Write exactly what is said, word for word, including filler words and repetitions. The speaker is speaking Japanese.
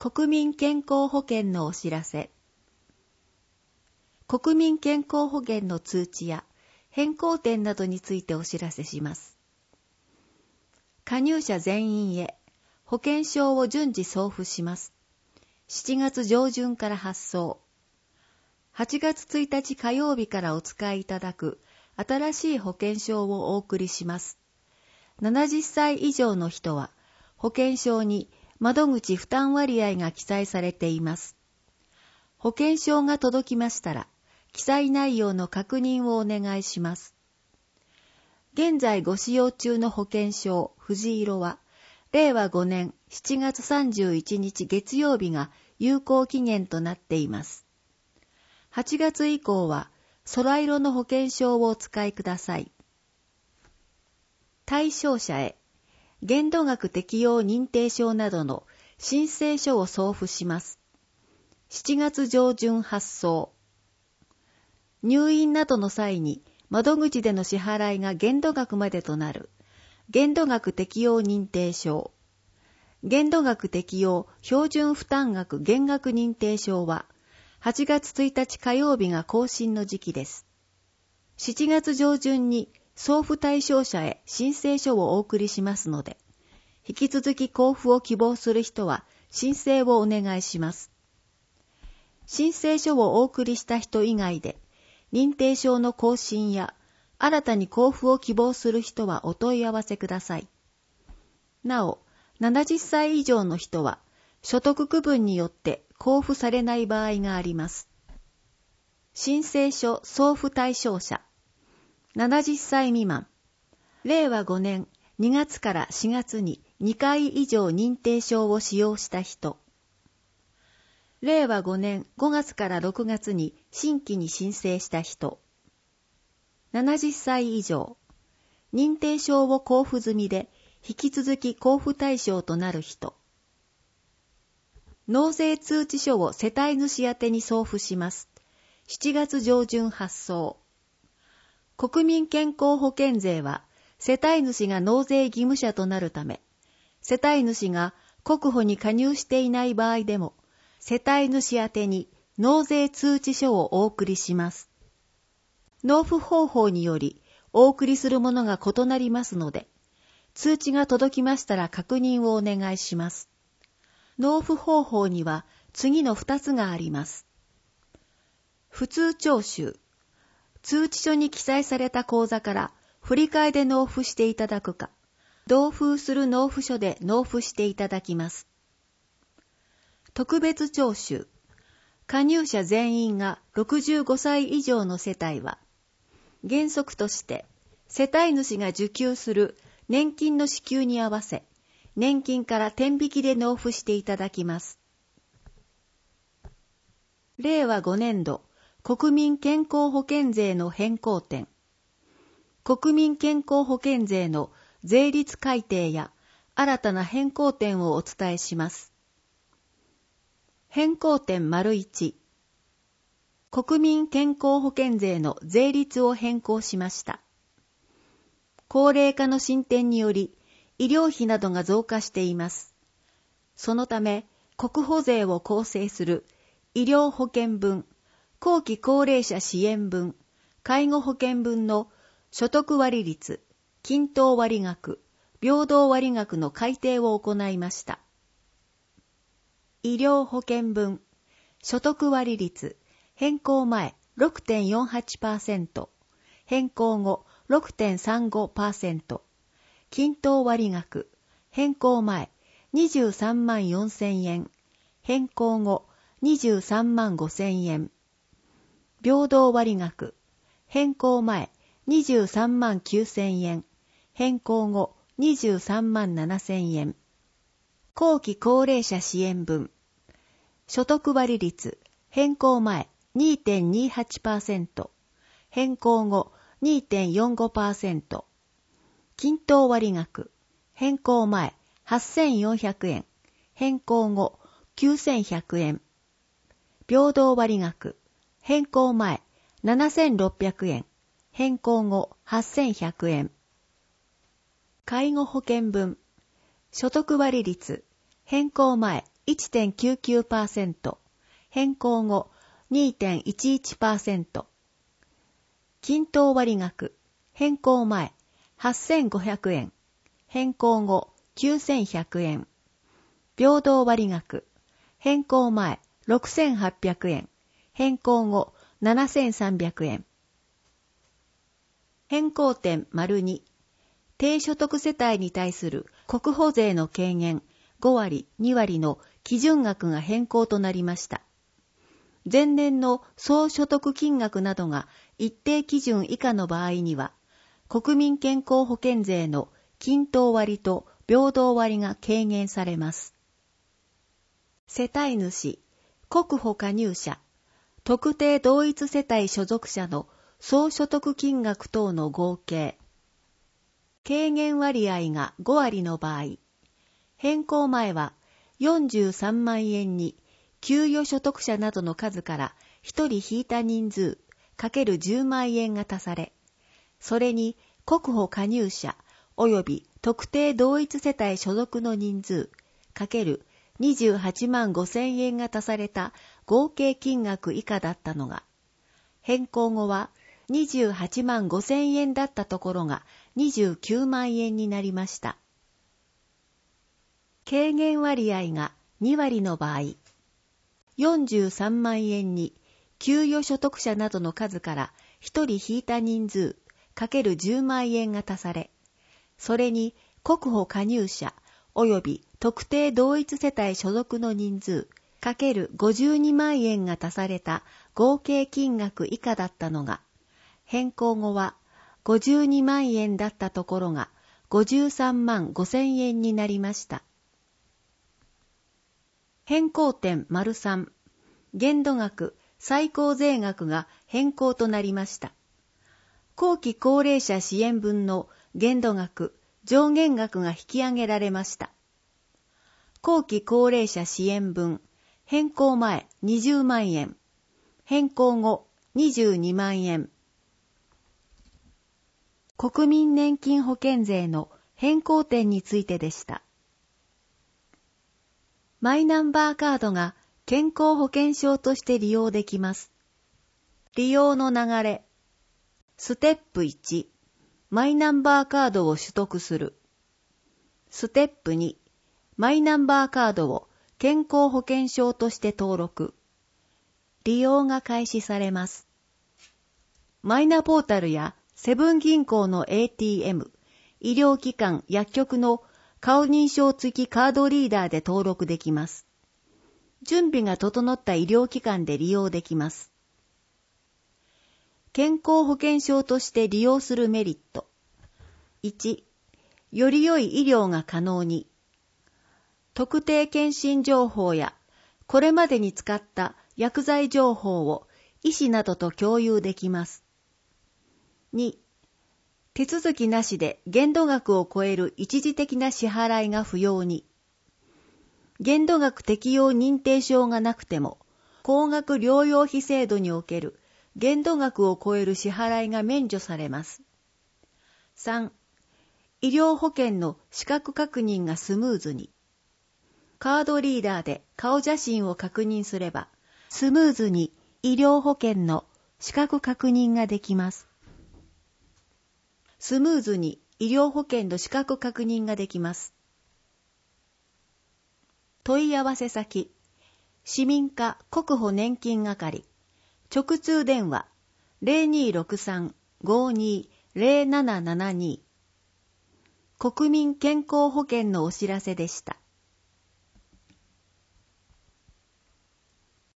国民健康保険のお知らせ。国民健康保険の通知や変更点などについてお知らせします。加入者全員へ保険証を順次送付します。しちがつ上旬から発送。はちがつついたち火曜日からお使いいただく新しい保険証をお送りします。ななじゅっさい以上の人は保険証に窓口負担割合が記載されています。保険証が届きましたら、記載内容の確認をお願いします。現在ご使用中の保険証藤色は、れいわごねんしちがつさんじゅういちにち月曜日が有効期限となっています。はちがつ以降は、空色の保険証をお使いください。対象者へ、限度額適用認定証などの申請書を送付します。しちがつ上旬発送。入院などの際に窓口での支払いが限度額までとなる限度額適用認定証。限度額適用標準負担額減額認定証ははちがつついたち火曜日が更新の時期です。しちがつ上旬に送付対象者へ申請書をお送りしますので、引き続き交付を希望する人は申請をお願いします。申請書をお送りした人以外で、認定証の更新や新たに交付を希望する人はお問い合わせください。なお、ななじゅっさい以上の人は所得区分によって交付されない場合があります。申請書送付対象者ななじゅっさい未満、れいわごねんにがつからしがつににかい以上認定証を使用した人、れいわごねんごがつからろくがつに新規に申請した人、ななじゅっさい以上、認定証を交付済みで引き続き交付対象となる人、納税通知書を世帯主宛てに送付します。しちがつ上旬発送。国民健康保険税は世帯主が納税義務者となるため、世帯主が国保に加入していない場合でも、世帯主宛てに納税通知書をお送りします。納付方法によりお送りするものが異なりますので、通知が届きましたら確認をお願いします。納付方法には次のふたつがあります。普通徴収。通知書に記載された口座から振り替えで納付していただくか、同封する納付書で納付していただきます。特別徴収。加入者全員がろくじゅうごさい以上の世帯は、原則として世帯主が受給する年金の支給に合わせ、年金から天引きで納付していただきます。れいわごねんど国民健康保険税の変更点。国民健康保険税の税率改定や新たな変更点をお伝えします。変更点 いち。国民健康保険税の税率を変更しました。高齢化の進展により医療費などが増加しています。そのため国保税を構成する医療保険分、後期高齢者支援分、介護保険分の所得割率、均等割額、平等割額の改定を行いました。医療保険分、所得割率、変更前 ろくてんよんはちパーセント、変更後 ろくてんさんごパーセント、均等割額、変更前にじゅうさんまんよんせんえん、変更後にじゅうさんまんごせんえん、平等割額、変更前にじゅうさんまんきゅうせんえん、変更後にじゅうさんまんななせんえん、後期高齢者支援分、所得割率、変更前 にてんにはちパーセント、変更後 にてんよんごパーセント、均等割額、変更前はっせんよんひゃくえん、変更後きゅうせんひゃくえん、平等割額、変更前ななせんろっぴゃくえん、変更後はっせんひゃくえん。介護保険分、所得割率、変更前いちてんきゅうきゅうパーセント、変更後 にてんいちいちパーセント。均等割額、変更前はっせんごひゃくえん、変更後きゅうせんひゃくえん。平等割額、変更前ろくせんはっぴゃくえん、変更後ななせんさんびゃくえん。変更点 ②、低所得世帯に対する国保税の軽減ごわり、にわりの基準額が変更となりました。前年の総所得金額などが一定基準以下の場合には、国民健康保険税の均等割と平等割が軽減されます。世帯主、国保加入者、特定同一世帯所属者の総所得金額等の合計。軽減割合がごわりの場合、変更前はよんじゅうさんまんえんに給与所得者などの数からひとり引いた人数かけるじゅうまんえんが足され、それに国保加入者及び特定同一世帯所属の人数かけるにじゅうはちまんごせんえんが足された合計金額以下だったのが、変更後はにじゅうはちまんごせんえんだったところがにじゅうきゅうまんえんになりました。軽減割合がにわりの場合、よんじゅうさんまんえんに給与所得者などの数からひとり引いた人数かけるじゅうまんえんが足され、それに国保加入者及び特定同一世帯所属の人数かけるごじゅうにまんえんが足された合計金額以下だったのが、変更後はごじゅうにまんえんだったところがごじゅうさんまんごせんえんになりました。変更点 ③、限度額、最高税額が変更となりました。後期高齢者支援分の限度額、上限額が引き上げられました。後期高齢者支援分、変更前にじゅうまんえん、変更後にじゅうにまんえん。国民年金保険税の変更点についてでした。マイナンバーカードが健康保険証として利用できます。利用の流れ。ステップいち、マイナンバーカードを取得する。ステップに、マイナンバーカードを健康保険証として登録。利用が開始されます。マイナポータルやセブン銀行の エーティーエム、医療機関、薬局の顔認証付きカードリーダーで登録できます。準備が整った医療機関で利用できます。健康保険証として利用するメリット。いち、より良い医療が可能に。特定健診情報やこれまでに使った薬剤情報を医師などと共有できます。に、手続きなしで限度額を超える一時的な支払いが不要に。限度額適用認定証がなくても、高額療養費制度における限度額を超える支払いが免除されます。さん、医療保険の資格確認がスムーズに。カードリーダーで顔写真を確認すれば、スムーズに医療保険の資格確認ができます。スムーズに医療保険の資格確認ができます。問い合わせ先、市民課国保年金係、直通電話 ゼロにーろくさん ごーにー ゼロななななに。国民健康保険のお知らせでした。